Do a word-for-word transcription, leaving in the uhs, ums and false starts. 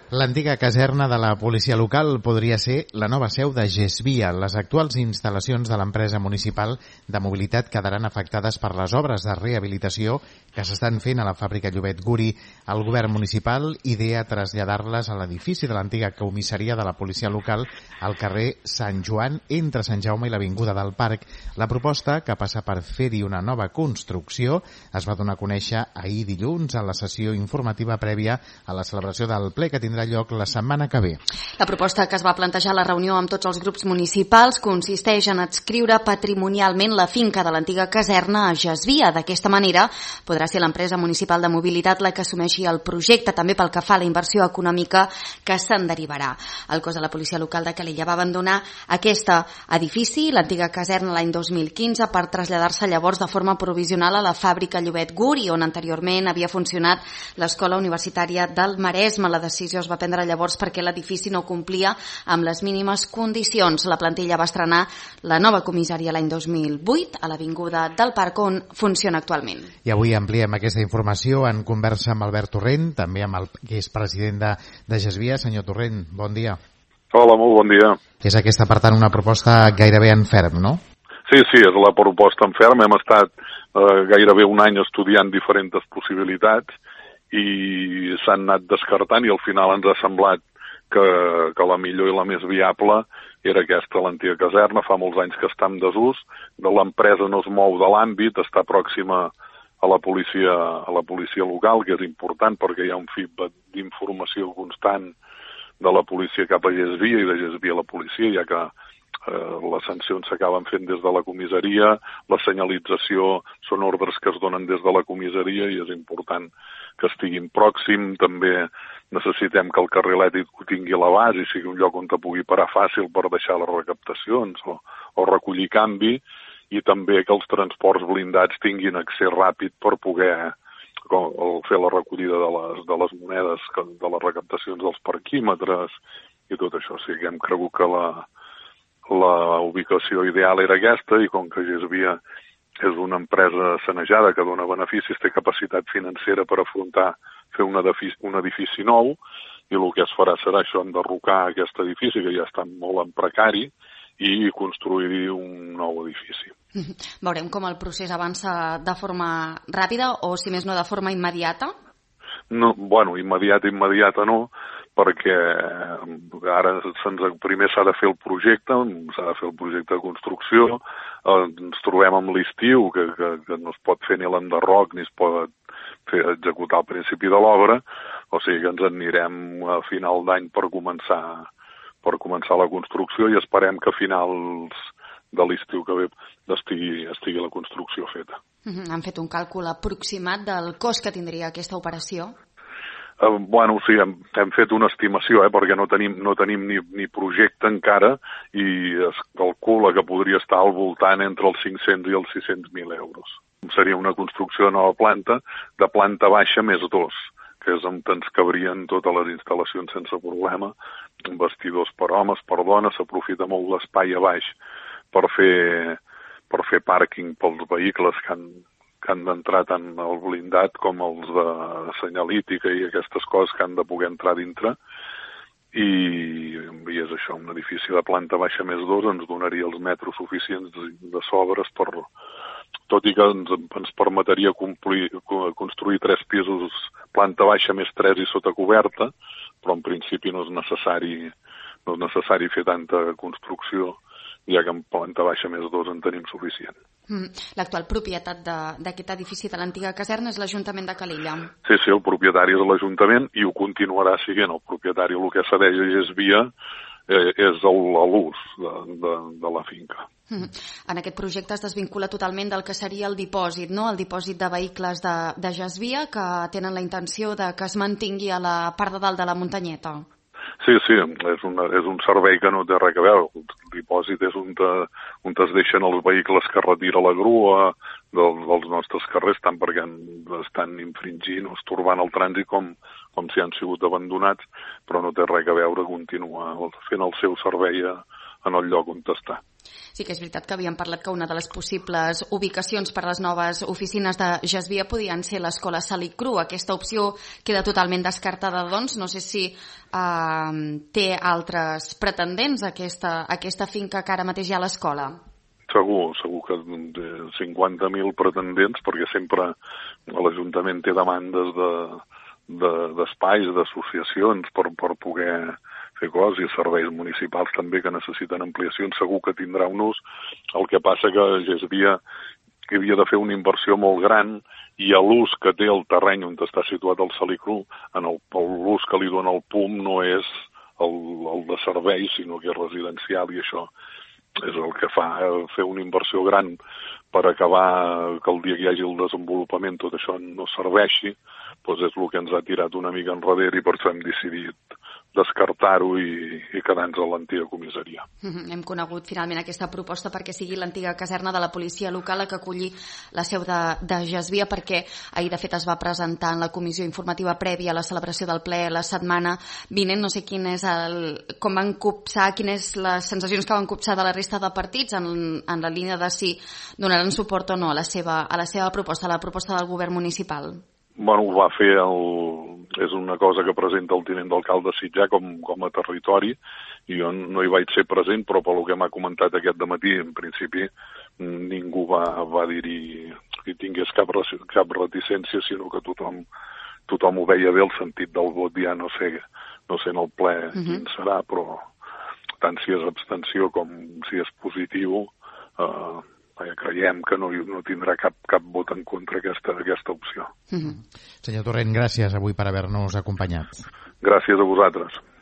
L'antiga caserna de la policia local podria ser la nova seu de Gesvia. Les actuals instal·lacions de l'empresa municipal de mobilitat quedaran afectades per les obres de rehabilitació que s'estan fent a la fàbrica Llobet Guri. El govern municipal idea traslladar-les a l'edifici de l'antiga comissaria de la policia local al carrer Sant Joan, entre Sant Jaume i l'Avinguda del Parc. La proposta, que passa per fer-hi una nova construcció, es va donar a conèixer ahir dilluns a la sessió informativa prèvia a la celebració del ple que tindrà lloc la setmana que ve. La proposta que es va plantejar a la reunió amb tots els grups municipals consisteix en adscriure patrimonialment la finca de l'antiga caserna a Gesvia. D'aquesta manera podrà ser l'empresa municipal de mobilitat la que assumeixi el projecte, també pel que fa a la inversió econòmica que se'n derivarà. El cos de la policia local de Calella va abandonar aquest edifici, l'antiga caserna, l'any dos mil quinze, per traslladar-se llavors de forma provisional a la fàbrica Llobet Guri, on anteriorment havia funcionat l'Escola Universitària del Maresme. La decisió es va prendre llavors perquè l'edifici no complia amb les mínimes condicions. La plantilla va estrenar la nova comissària l'any dos mil vuit a l'Avinguda del Parc, on funciona actualment. I avui ampliem aquesta informació en conversa amb Albert Torrent, també amb el que és president de, de Gesvia. Senyor Torrent, bon dia. Hola, molt bon dia. És aquesta, per tant, una proposta gairebé en ferm, no? Sí, sí, és la proposta en ferm. Hem estat eh, gairebé un any estudiant diferents possibilitats i s'han anat descartant i al final ens ha semblat que, que la millor i la més viable era aquesta, l'antiga caserna. Fa molts anys que està en desús, l'empresa no es mou de l'àmbit, està pròxima a la policia, a la policia local, que és important perquè hi ha un feedback d'informació constant de la policia cap a Gesvia i de Gesvia a la policia, ja que eh, les sancions s'acaben fent des de la comissaria, la senyalització són ordres que es donen des de la comissaria i és important que estiguin pròxim. També necessitem que el carrilet ho tingui a l'abast i sigui un lloc on te pugui parar fàcil per deixar les recaptacions o, o recollir canvi, i també que els transports blindats tinguin accés ràpid per poder com, fer la recollida de les, de les monedes, de les recaptacions dels parquímetres i tot això. O sigui, hem cregut que la, la ubicació ideal era aquesta, i com que Gesvia és una empresa sanejada que dona beneficis, té capacitat financera per afrontar fer un edifici, un edifici nou, i el que es farà serà això, enderrocar aquest edifici que ja està molt en precari i construir un nou edifici. Veurem com el procés avança de forma ràpida o, si més no, de forma immediata? No, bueno, immediata, immediata no, perquè ara se'ns, primer s'ha de fer el projecte, s'ha de fer el projecte de construcció, eh, ens trobem amb l'estiu, que, que, que no es pot fer ni l'enderroc ni es pot fer executar al principi de l'obra, o sigui que ens en anirem a final d'any per començar, per començar la construcció, i esperem que a finals de l'estiu que ve estigui, estigui la construcció feta. Uh-huh. Han fet un càlcul aproximat del cost que tindria aquesta operació? Uh, bueno, sí, hem, hem fet una estimació, eh, perquè no tenim, no tenim ni, ni projecte encara, i es calcula que podria estar al voltant entre els cinc-cents i els sis-cents mil euros. Seria una construcció de nova planta, de planta baixa més dos, que és on ens cabrien totes les instal·lacions sense problema, vestidors per homes, per dones, s'aprofita molt l'espai a baix per fer, per fer pàrquing pels vehicles que han, que han d'entrar tant al blindat com els de senyalítica i aquestes coses que han de poder entrar dintre, i, i és això, un edifici de planta baixa més dos ens donaria els metres suficients de, de sobres per, tot i que ens, ens permetria complir, construir tres pisos, planta baixa més tres i sota coberta, però en principi no és necessari, no és necessari fer tanta construcció, ja que en planta baixa més dos en tenim suficient. Mm. L'actual propietat d'aquest edifici de l'antiga caserna és l'Ajuntament de Calella. Sí, sí, el propietari és l'Ajuntament i ho continuarà siguent. El propietari, el que cedeix a Gesvia, eh, és l'ús de, de, de la finca. Mm. En aquest projecte es desvincula totalment del que seria el dipòsit, no? El dipòsit de vehicles de, de Gesvia, que tenen la intenció de que es mantingui a la part de dalt de la muntanyeta. Sí, sí, és, una, és un servei que no té res a veure. El dipòsit és on, te, on es deixen els vehicles que retira la grua dels, dels nostres carrers, tant perquè estan infringint o estorbant el trànsit com, com si han sigut abandonats, però no té res a veure, continua fent el seu servei a, en el lloc on està. Sí que és veritat que havíem parlat que una de les possibles ubicacions per a les noves oficines de Gesvia podien ser l'Escola Salicru. Aquesta opció queda totalment descartada, doncs. No sé si eh, té altres pretendents aquesta, aquesta finca que ara mateix hi ha a l'escola. Segur, segur que cinquanta mil pretendents, perquè sempre l'Ajuntament té demandes de, de, d'espais, d'associacions per, per poder fer coses, i serveis municipals també que necessiten ampliacions, segur que tindrà un ús. El que passa que Gesvia que havia de fer una inversió molt gran, i l'ús que té el terreny on està situat el Salicru, en el, l'ús que li dona el P U M no és el, el de servei, sinó que és residencial, i això és el que fa fer una inversió gran per acabar que el dia que hi hagi el desenvolupament tot això no serveixi, doncs és el que ens ha tirat una mica enrere, i per això hem decidit descartar-ho i, i quedar-nos a l'antiga comissaria. Mm-hmm. Hem conegut finalment aquesta proposta perquè sigui l'antiga caserna de la policia local la que acolli la seu de, de Gesvia, perquè ahir de fet es va presentar en la comissió informativa prèvia a la celebració del ple la setmana vinent. No sé quin és el, com van copsar, quines les sensacions que van copsar de la resta de partits en, en la línia de si donaran suport o no a la seva, a la seva proposta, a la proposta del govern municipal. Bueno, ho va fer, el, és una cosa que presenta el tinent d'alcalde Sitjar com, com a territori, i jo no hi vaig ser present, però pel que m'ha comentat aquest dematí, en principi ningú va, va dir-hi que tingués cap, cap reticència, sinó que tothom, tothom ho veia bé, el sentit del vot ja no sé, no sé en el ple quin serà, però tant si és abstenció com si és positiu, eh, creiem que no, no tindrà cap, cap vot en contra aquesta, aquesta opció. Mm-hmm. Senyor Torrent, gràcies avui per haver-nos acompanyat. Gràcies a vosaltres.